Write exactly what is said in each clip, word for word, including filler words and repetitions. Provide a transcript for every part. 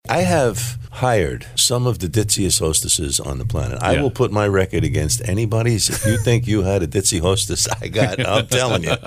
I have hired some of the ditziest hostesses on the planet. I Yeah. will put my record against anybody's. If you think you had a ditzy hostess, I got, I'm telling you.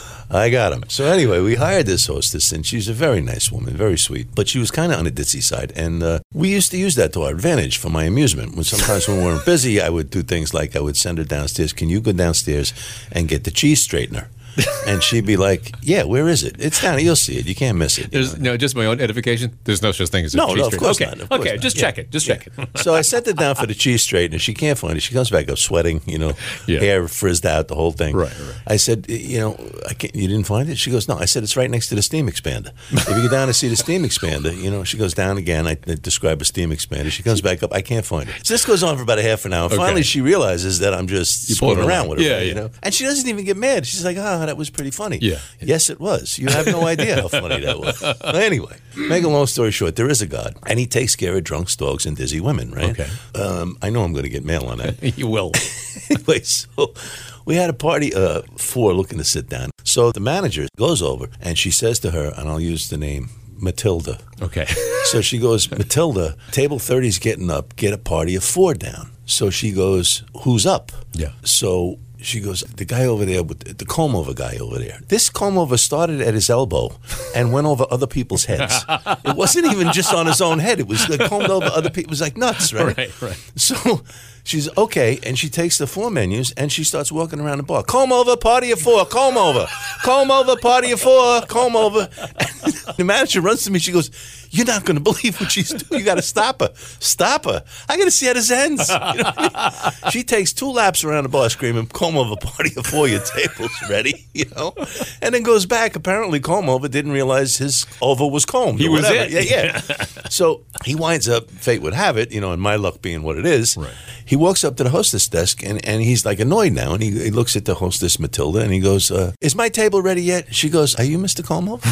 I got him. So anyway, we hired this hostess, and she's a very nice woman, very sweet. But she was kind of on the ditzy side, and uh, we used to use that to our advantage for my amusement. When sometimes when we weren't busy, I would do things like I would send her downstairs. Can you go downstairs and get the cheese straightener? And she'd be like, yeah, where is it? It's down. You'll see it. You can't miss it. There's know? no, just my own edification. There's no such thing as a No, cheese no, of straightener. course okay. not, of course okay, not. just Yeah. check it. Just check it. So I sent it down for the cheese straightener. She can't find it. She comes back up sweating, you know, Yeah. hair frizzed out, the whole thing. Right, right. I said, you know, I can't, you didn't find it? She goes, no. I said, it's right next to the steam expander. If you go down to see the steam expander, you know, she goes down again. I, I describe a steam expander. She comes back up. I can't find it. So this goes on for about a half an hour. Okay. Finally, she realizes that I'm just You pulled screwing her around line. with her, Yeah, you yeah. know. And she doesn't even get mad. She's like, ah, that was pretty funny. Yeah. Yes, it was. You have no idea how funny that was. Well, anyway, make a long story short, there is a God, and he takes care of drunks, dogs, and dizzy women, right? Okay. Um, I know I'm going to get mail on that. You will. Anyway, so we had a party, uh, four looking to sit down. So the manager goes over, and she says to her, and I'll use the name, Matilda. Okay. So she goes, Matilda, table thirty's getting up, get a party of four down. So she goes, who's up? Yeah. So she goes, the guy over there, with the comb over guy over there. This comb over started at his elbow and went over other people's heads. It wasn't even just on his own head. It was like combed over other people. It was like nuts, right? Right, right. So she's okay, and she takes the four menus, and she starts walking around the bar. Comb over, party of four, comb over. Comb over, party of four, comb over. And the manager runs to me. She goes, you're not going to believe what she's doing. You got to stop her. Stop her. I got to see how this ends. You know what I mean? She takes two laps around the bar screaming, comb over, party of four, your table's ready, you know? And then goes back. Apparently, comb over didn't realize his over was combed. He or was whatever. it. Yeah, yeah. So he winds up, fate would have it, you know, and my luck being what it is, Right. he walks up to the hostess desk, and, and he's like annoyed now, and he, he looks at the hostess, Matilda, and he goes, uh, is my table ready yet? She goes, are you Mister Comb over?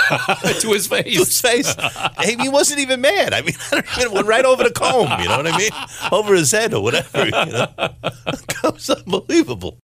To his face. To his face. Hey, he wasn't even mad. I mean, I don't even, it went right over the comb, you know what I mean? Over his head or whatever, you know? It was unbelievable.